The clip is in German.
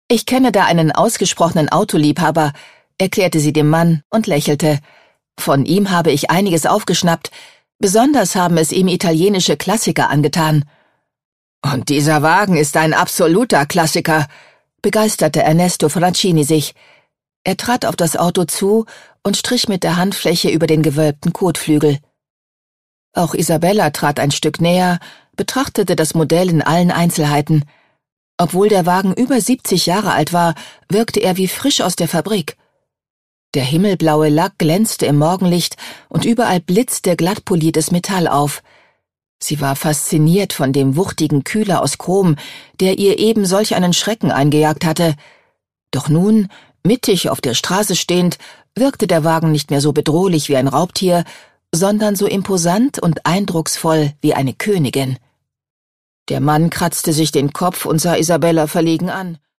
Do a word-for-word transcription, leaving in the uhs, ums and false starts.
»Ich kenne da einen ausgesprochenen Autoliebhaber«, erklärte sie dem Mann und lächelte. »Von ihm habe ich einiges aufgeschnappt. Besonders haben es ihm italienische Klassiker angetan.« »Und dieser Wagen ist ein absoluter Klassiker«, begeisterte Ernesto Francini sich. Er trat auf das Auto zu und strich mit der Handfläche über den gewölbten Kotflügel. Auch Isabella trat ein Stück näher, betrachtete das Modell in allen Einzelheiten. Obwohl der Wagen über siebzig Jahre alt war, wirkte er wie frisch aus der Fabrik. Der himmelblaue Lack glänzte im Morgenlicht und überall blitzte glatt poliertes Metall auf. Sie war fasziniert von dem wuchtigen Kühler aus Chrom, der ihr eben solch einen Schrecken eingejagt hatte. Doch nun, mittig auf der Straße stehend, wirkte der Wagen nicht mehr so bedrohlich wie ein Raubtier, sondern so imposant und eindrucksvoll wie eine Königin. Der Mann kratzte sich den Kopf und sah Isabella verlegen an.